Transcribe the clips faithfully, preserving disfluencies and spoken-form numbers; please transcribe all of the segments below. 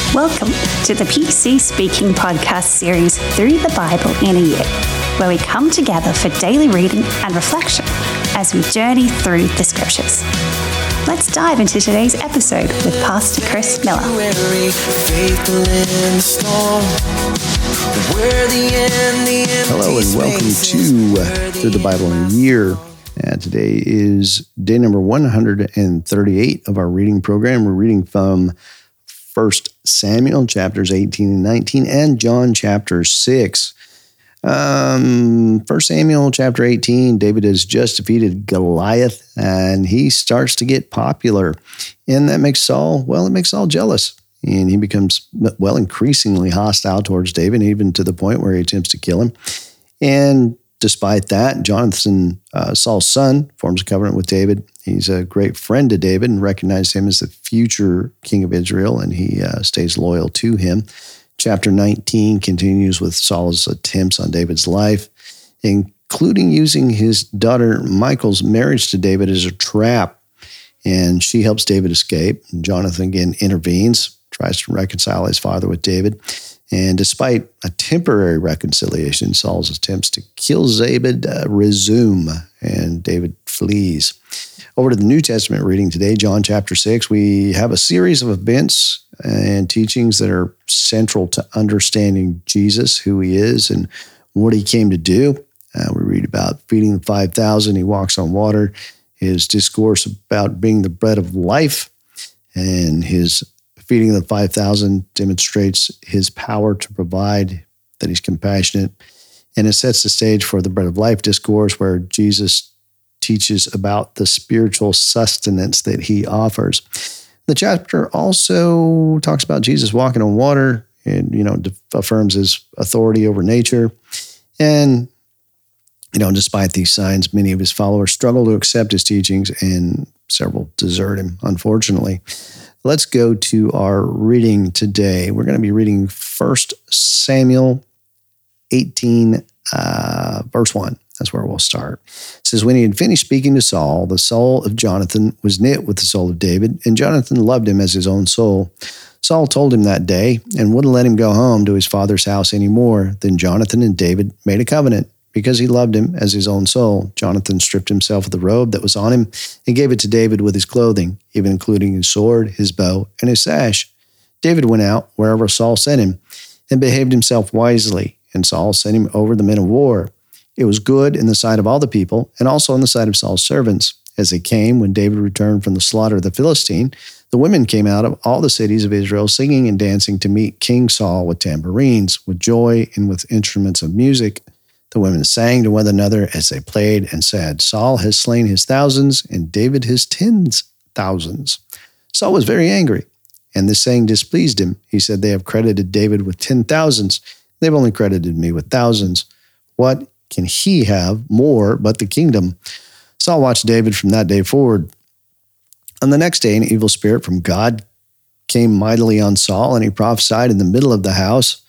Welcome to the P C Speaking podcast series Through the Bible in a Year, where we come together for daily reading and reflection as we journey through the scriptures. Let's dive into today's episode with Pastor Chris Miller. Hello and welcome to uh, Through the Bible in a Year. And today is day number one hundred thirty-eight of our reading program. We're reading from First Samuel chapters eighteen and nineteen and John chapter six. Um, First Samuel chapter eighteen, David has just defeated Goliath and he starts to get popular. And that makes Saul, well, it makes Saul jealous. And he becomes, well, increasingly hostile towards David, even to the point where he attempts to kill him. And despite that, Jonathan, uh, Saul's son, forms a covenant with David. He's a great friend to David and recognizes him as the future king of Israel, and he uh, stays loyal to him. Chapter nineteen continues with Saul's attempts on David's life, including using his daughter Michal's marriage to David as a trap. And she helps David escape. Jonathan again intervenes, tries to reconcile his father with David. And despite a temporary reconciliation, Saul's attempts to kill David uh, resume, and David flees. Over to the New Testament reading today, John chapter six, we have a series of events and teachings that are central to understanding Jesus, who he is, and what he came to do. Uh, we read about feeding the five thousand. He walks on water. His discourse about being the bread of life, and his feeding the five thousand demonstrates his power to provide, that he's compassionate. And it sets the stage for the bread of life discourse, where Jesus teaches about the spiritual sustenance that he offers. The chapter also talks about Jesus walking on water and, you know, affirms his authority over nature. And, you know, despite these signs, many of his followers struggle to accept his teachings, and several desert him, unfortunately. Let's go to our reading today. We're going to be reading First Samuel eighteen, uh, verse one. That's where we'll start. It says, when he had finished speaking to Saul, the soul of Jonathan was knit with the soul of David, and Jonathan loved him as his own soul. Saul told him that day and wouldn't let him go home to his father's house anymore. Then Jonathan and David made a covenant. Because he loved him as his own soul, Jonathan stripped himself of the robe that was on him and gave it to David with his clothing, even including his sword, his bow, and his sash. David went out wherever Saul sent him and behaved himself wisely, and Saul sent him over the men of war. It was good in the sight of all the people, and also in the sight of Saul's servants. As they came, when David returned from the slaughter of the Philistine, the women came out of all the cities of Israel singing and dancing to meet King Saul with tambourines, with joy, and with instruments of music. The women sang to one another as they played and said, Saul has slain his thousands and David his tens thousands. Saul was very angry, and this saying displeased him. He said, they have credited David with ten thousands. They've only credited me with thousands. What can he have more but the kingdom? Saul watched David from that day forward. On the next day, an evil spirit from God came mightily on Saul, and he prophesied in the middle of the house.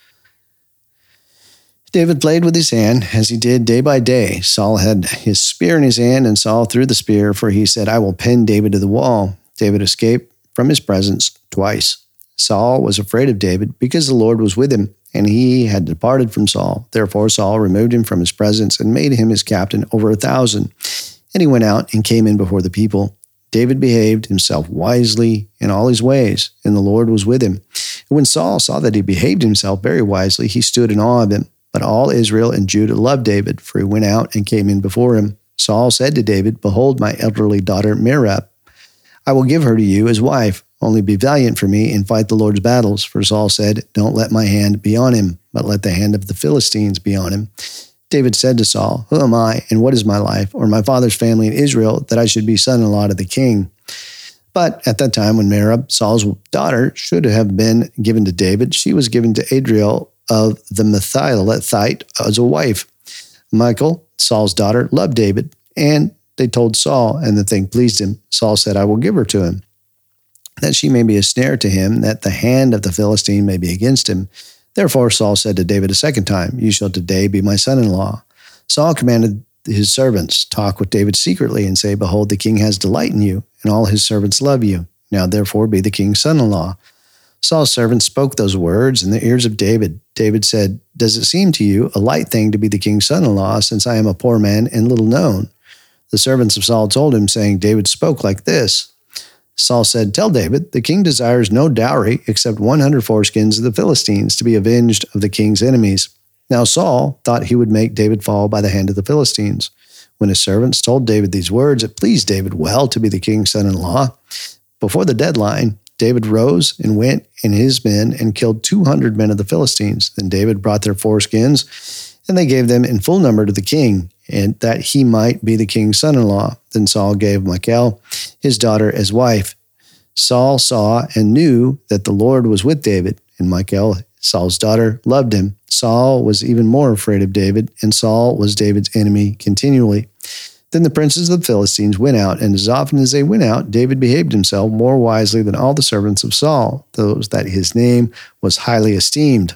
David played with his hand, as he did day by day. Saul had his spear in his hand, and Saul threw the spear, for he said, I will pin David to the wall. David escaped from his presence twice. Saul was afraid of David because the Lord was with him, and he had departed from Saul. Therefore Saul removed him from his presence and made him his captain over a thousand. And he went out and came in before the people. David behaved himself wisely in all his ways, and the Lord was with him. And when Saul saw that he behaved himself very wisely, he stood in awe of him. But all Israel and Judah loved David, for he went out and came in before him. Saul said to David, behold, my elderly daughter Merab. I will give her to you as wife. Only be valiant for me and fight the Lord's battles. For Saul said, don't let my hand be on him, but let the hand of the Philistines be on him. David said to Saul, who am I, and what is my life, or my father's family in Israel, that I should be son-in-law to the king? But at that time when Merab, Saul's daughter, should have been given to David, she was given to Adriel of the Methilethite as a wife. Michal, Saul's daughter, loved David, and they told Saul, and the thing pleased him. Saul said, I will give her to him, that she may be a snare to him, that the hand of the Philistine may be against him. Therefore Saul said to David a second time, you shall today be my son-in-law. Saul commanded his servants, talk with David secretly, and say, behold, the king has delight in you, and all his servants love you. Now therefore be the king's son-in-law. Saul's servant spoke those words in the ears of David. David said, "Does it seem to you a light thing to be the king's son-in-law, since I am a poor man and little known?" The servants of Saul told him, saying, "David spoke like this." Saul said, "Tell David, the king desires no dowry except one hundred foreskins of the Philistines to be avenged of the king's enemies." Now Saul thought he would make David fall by the hand of the Philistines. When his servants told David these words, it pleased David well to be the king's son-in-law. Before the deadline, David rose and went and his men and killed two hundred men of the Philistines. Then David brought their foreskins, and they gave them in full number to the king, and that he might be the king's son-in-law. Then Saul gave Michal, his daughter, as wife. Saul saw and knew that the Lord was with David, and Michal, Saul's daughter, loved him. Saul was even more afraid of David, and Saul was David's enemy continually. Then the princes of the Philistines went out, and as often as they went out, David behaved himself more wisely than all the servants of Saul, those that his name was highly esteemed.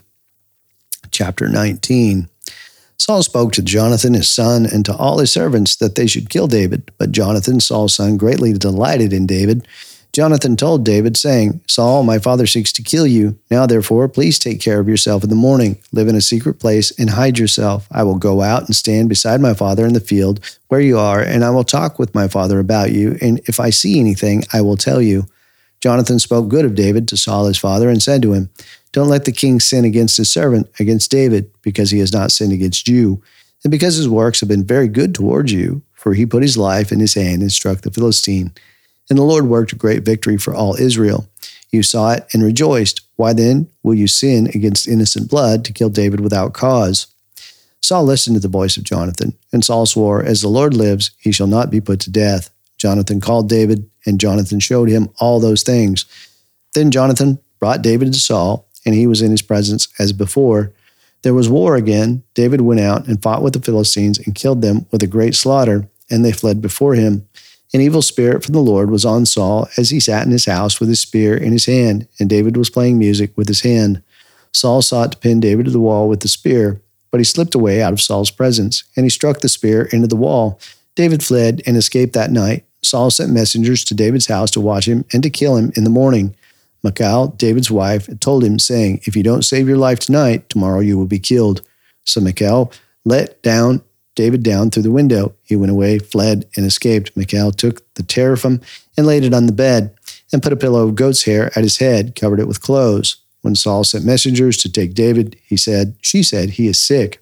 Chapter nineteen. Saul spoke to Jonathan his son and to all his servants that they should kill David. But Jonathan, Saul's son, greatly delighted in David. Jonathan told David, saying, "Saul, my father seeks to kill you. Now, therefore, please take care of yourself in the morning. Live in a secret place and hide yourself. I will go out and stand beside my father in the field where you are, and I will talk with my father about you, and if I see anything, I will tell you." Jonathan spoke good of David to Saul his father and said to him, "Don't let the king sin against his servant, against David, because he has not sinned against you, and because his works have been very good towards you, for he put his life in his hand and struck the Philistine. And the Lord worked a great victory for all Israel. You saw it and rejoiced. Why then will you sin against innocent blood to kill David without cause?" Saul listened to the voice of Jonathan, and Saul swore, "As the Lord lives, he shall not be put to death." Jonathan called David, and Jonathan showed him all those things. Then Jonathan brought David to Saul, and he was in his presence as before. There was war again. David went out and fought with the Philistines and killed them with a great slaughter, and they fled before him. An evil spirit from the Lord was on Saul as he sat in his house with his spear in his hand, and David was playing music with his hand. Saul sought to pin David to the wall with the spear, but he slipped away out of Saul's presence, and he struck the spear into the wall. David fled and escaped that night. Saul sent messengers to David's house to watch him and to kill him in the morning. Michal, David's wife, told him, saying, "If you don't save your life tonight, tomorrow you will be killed." So Michal let down David down through the window. He went away, fled, and escaped. Michal took the teraphim and laid it on the bed, and put a pillow of goat's hair at his head, covered it with clothes. When Saul sent messengers to take David, he said, she said, "He is sick."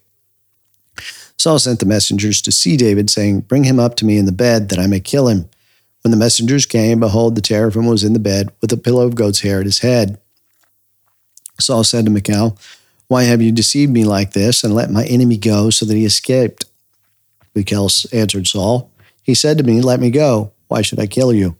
Saul sent the messengers to see David, saying, "Bring him up to me in the bed, that I may kill him." When the messengers came, behold, the teraphim was in the bed, with a pillow of goat's hair at his head. Saul said to Michal, "Why have you deceived me like this, and let my enemy go, so that he escaped?" Michal answered Saul, "He said to me, 'Let me go. Why should I kill you?'"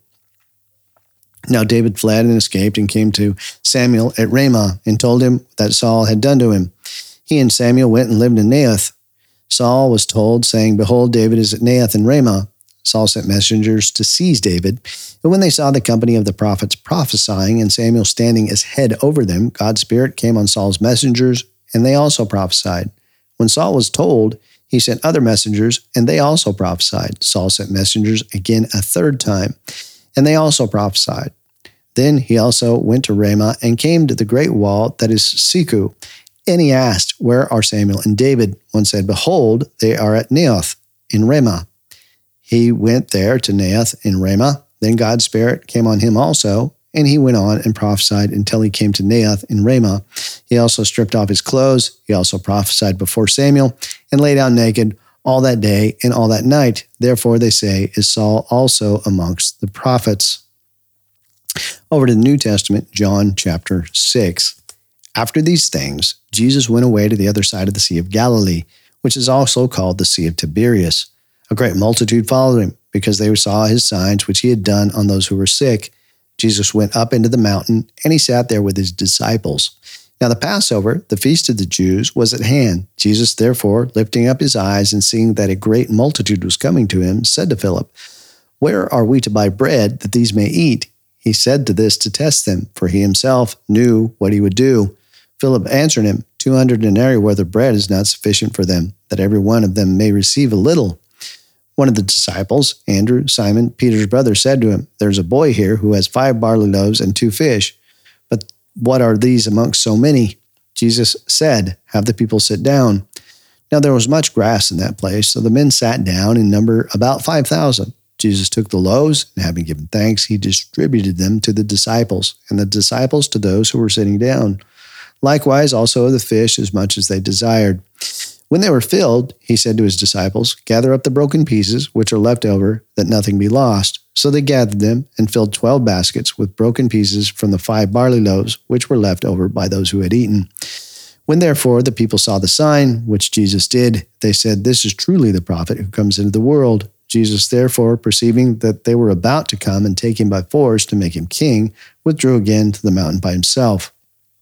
Now David fled and escaped and came to Samuel at Ramah and told him that Saul had done to him. He and Samuel went and lived in Naioth. Saul was told, saying, "Behold, David is at Naioth in Ramah." Saul sent messengers to seize David. And when they saw the company of the prophets prophesying and Samuel standing as head over them, God's Spirit came on Saul's messengers, and they also prophesied. When Saul was told, he sent other messengers, and they also prophesied. Saul sent messengers again a third time, and they also prophesied. Then he also went to Ramah and came to the great wall that is Seku. And he asked, "Where are Samuel and David?" One said, "Behold, they are at Naioth in Ramah." He went there to Naioth in Ramah. Then God's Spirit came on him also, and he went on and prophesied until he came to Naioth in Ramah. He also stripped off his clothes. He also prophesied before Samuel and lay down naked all that day and all that night. Therefore, they say, is Saul also amongst the prophets? Over to the New Testament, John chapter six. After these things, Jesus went away to the other side of the Sea of Galilee, which is also called the Sea of Tiberias. A great multitude followed him, because they saw his signs which he had done on those who were sick. Jesus went up into the mountain, and he sat there with his disciples. Now the Passover, the feast of the Jews, was at hand. Jesus, therefore, lifting up his eyes and seeing that a great multitude was coming to him, said to Philip, "Where are we to buy bread that these may eat?" He said to this to test them, for he himself knew what he would do. Philip answered him, Two hundred denarii worth of bread is not sufficient for them, that every one of them may receive a little. One of the disciples, Andrew, Simon, Peter's brother, said to him, "There's a boy here who has five barley loaves and two fish." But what are these amongst so many? Jesus said, have the people sit down. Now there was much grass in that place, so the men sat down in number about five thousand. Jesus took the loaves, and having given thanks, he distributed them to the disciples, and the disciples to those who were sitting down. Likewise also the fish, as much as they desired. When they were filled, he said to his disciples, gather up the broken pieces which are left over, that nothing be lost. So they gathered them, and filled twelve baskets with broken pieces from the five barley loaves which were left over by those who had eaten. When therefore the people saw the sign which Jesus did, they said, this is truly the prophet who comes into the world. Jesus therefore, perceiving that they were about to come and take him by force to make him king, withdrew again to the mountain by himself.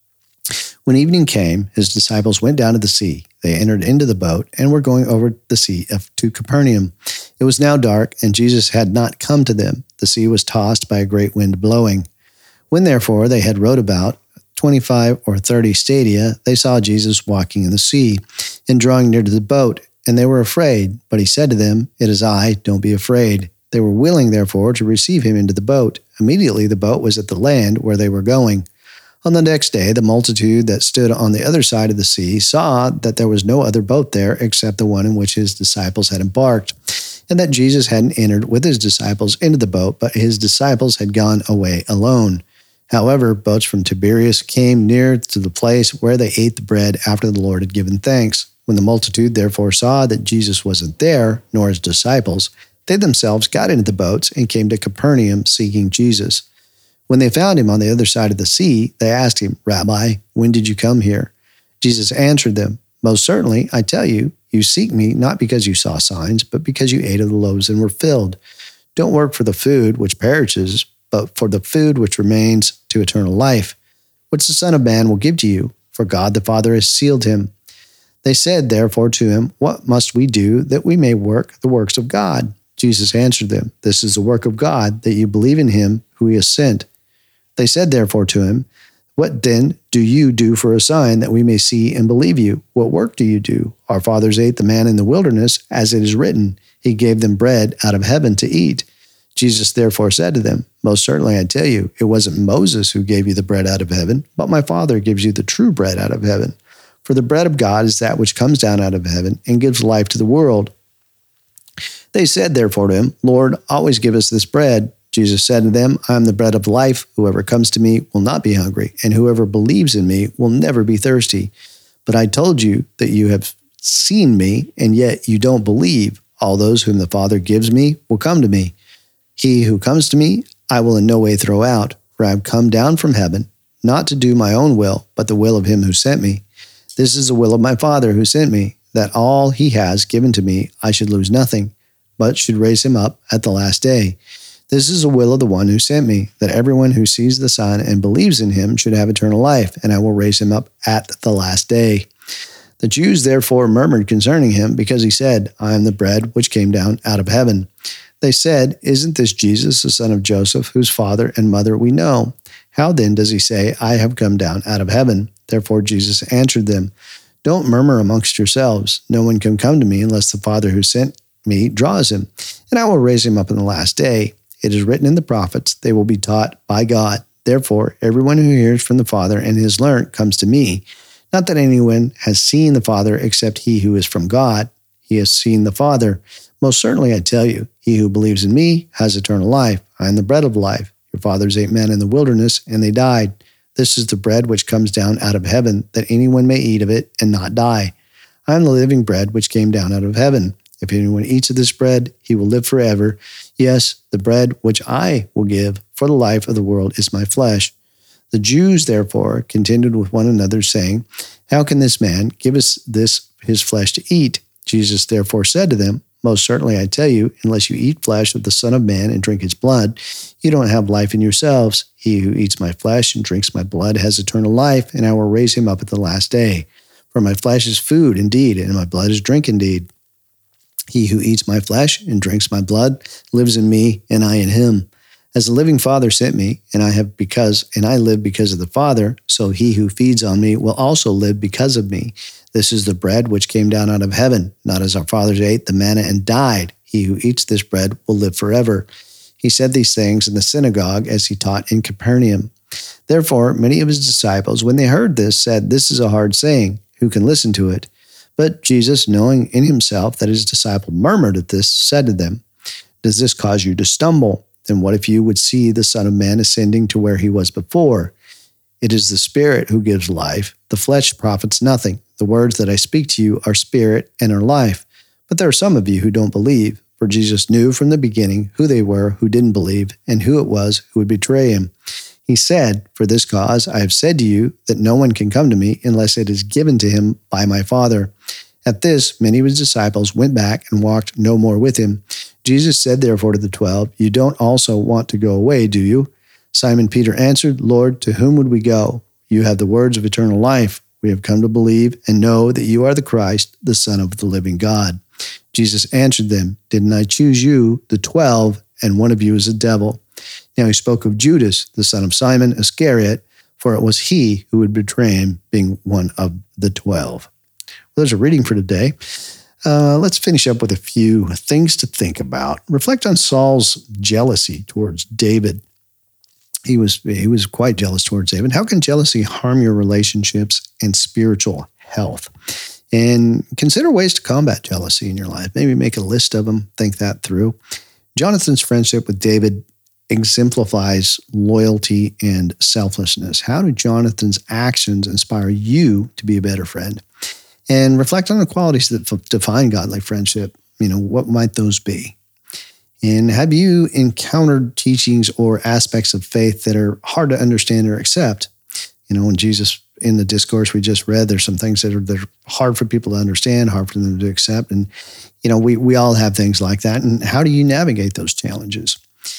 When evening came, his disciples went down to the sea. They entered into the boat and were going over the sea to Capernaum. It was now dark, and Jesus had not come to them. The sea was tossed by a great wind blowing. When therefore they had rowed about twenty-five or thirty stadia, they saw Jesus walking in the sea, and drawing near to the boat, and they were afraid. But he said to them, it is I, don't be afraid. They were willing, therefore, to receive him into the boat. Immediately the boat was at the land where they were going. On the next day, the multitude that stood on the other side of the sea saw that there was no other boat there except the one in which his disciples had embarked, and that Jesus hadn't entered with his disciples into the boat, but his disciples had gone away alone. However, boats from Tiberias came near to the place where they ate the bread after the Lord had given thanks. When the multitude therefore saw that Jesus wasn't there, nor his disciples, they themselves got into the boats and came to Capernaum seeking Jesus. When they found him on the other side of the sea, they asked him, Rabbi, when did you come here? Jesus answered them, most certainly, I tell you, you seek me not because you saw signs, but because you ate of the loaves and were filled. Don't work for the food which perishes, but for the food which remains to eternal life, which the Son of Man will give to you, for God the Father has sealed him. They said therefore to him, what must we do that we may work the works of God? Jesus answered them, this is the work of God, that you believe in him who he has sent. They said therefore to him, what then do you do for a sign that we may see and believe you? What work do you do? Our fathers ate the manna in the wilderness, as it is written, he gave them bread out of heaven to eat. Jesus therefore said to them, most certainly I tell you, it wasn't Moses who gave you the bread out of heaven, but my Father gives you the true bread out of heaven. For the bread of God is that which comes down out of heaven and gives life to the world. They said therefore to him, Lord, always give us this bread. Jesus said to them, I am the bread of life. Whoever comes to me will not be hungry, and whoever believes in me will never be thirsty. But I told you that you have seen me, and yet you don't believe. All those whom the Father gives me will come to me. He who comes to me, I will in no way throw out, for I have come down from heaven, not to do my own will, but the will of him who sent me. This is the will of my Father who sent me, that all he has given to me I should lose nothing, but should raise him up at the last day. This is the will of the one who sent me, that everyone who sees the Son and believes in him should have eternal life, and I will raise him up at the last day. The Jews therefore murmured concerning him, because he said, I am the bread which came down out of heaven. They said, isn't this Jesus, the son of Joseph, whose father and mother we know? How then does he say, I have come down out of heaven? Therefore Jesus answered them, don't murmur amongst yourselves. No one can come to me unless the Father who sent me draws him, and I will raise him up in the last day. It is written in the prophets, they will be taught by God. Therefore, everyone who hears from the Father and has learnt comes to me. Not that anyone has seen the Father except he who is from God. He has seen the Father. Most certainly I tell you, he who believes in me has eternal life. I am the bread of life. Your fathers ate manna in the wilderness, and they died. This is the bread which comes down out of heaven, that anyone may eat of it and not die. I am the living bread which came down out of heaven. If anyone eats of this bread, he will live forever. Yes, the bread which I will give for the life of the world is my flesh. The Jews, therefore, contended with one another, saying, how can this man give us this his flesh to eat? Jesus therefore said to them, most certainly I tell you, unless you eat flesh of the Son of Man and drink his blood, you don't have life in yourselves. He who eats my flesh and drinks my blood has eternal life, and I will raise him up at the last day. For my flesh is food indeed, and my blood is drink indeed. He who eats my flesh and drinks my blood lives in me, and I in him. As the living Father sent me, and I have because and I live because of the Father, so he who feeds on me will also live because of me. This is the bread which came down out of heaven, not as our fathers ate the manna and died. He who eats this bread will live forever. He said these things in the synagogue as he taught in Capernaum. Therefore, many of his disciples, when they heard this, said, "This is a hard saying. Who can listen to it?" But Jesus, knowing in himself that his disciple murmured at this, said to them, "Does this cause you to stumble? Then what if you would see the Son of Man ascending to where he was before? It is the Spirit who gives life. The flesh profits nothing. The words that I speak to you are spirit and are life. But there are some of you who don't believe." For Jesus knew from the beginning who they were who didn't believe and who it was who would betray him. He said, "For this cause I have said to you that no one can come to me unless it is given to him by my Father." At this, many of his disciples went back and walked no more with him. Jesus said therefore to the twelve, "You don't also want to go away, do you?" Simon Peter answered, "Lord, to whom would we go? You have the words of eternal life. We have come to believe and know that you are the Christ, the Son of the living God." Jesus answered them, "Didn't I choose you, the twelve, and one of you is a devil?" Now he spoke of Judas, the son of Simon Iscariot, for it was he who would betray him, being one of the twelve. Well, there's a reading for today. Uh, let's finish up with a few things to think about. Reflect on Saul's jealousy towards David. He was, he was quite jealous towards David. How can jealousy harm your relationships and spiritual health? And consider ways to combat jealousy in your life. Maybe make a list of them, think that through. Jonathan's friendship with David exemplifies loyalty and selflessness. How do Jonathan's actions inspire you to be a better friend? And reflect on the qualities that f- define godly friendship. You know, what might those be? And have you encountered teachings or aspects of faith that are hard to understand or accept? You know, when Jesus, in the discourse we just read, there's some things that are, that are hard for people to understand, hard for them to accept. And, you know, we, we all have things like that. And how do you navigate those challenges?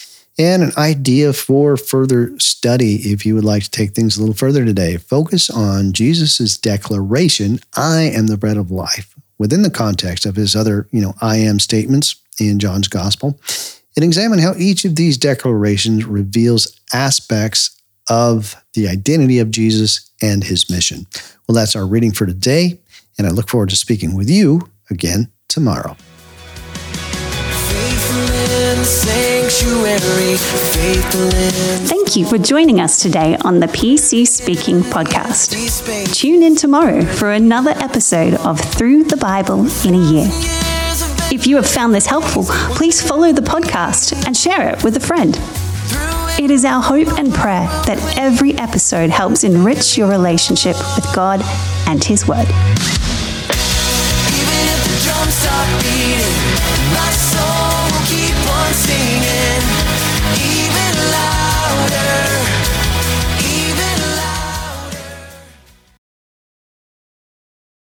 And an idea for further study, if you would like to take things a little further today, focus on Jesus' declaration, "I am the bread of life," within the context of his other, you know, I am statements in John's gospel, and examine how each of these declarations reveals aspects of the identity of Jesus and his mission. Well, that's our reading for today, and I look forward to speaking with you again tomorrow. Thank you for joining us today on the P C Speaking podcast. Tune in tomorrow for another episode of Through the Bible in a Year. If you have found this helpful, please follow the podcast and share it with a friend. It is our hope and prayer that every episode helps enrich your relationship with God and His Word.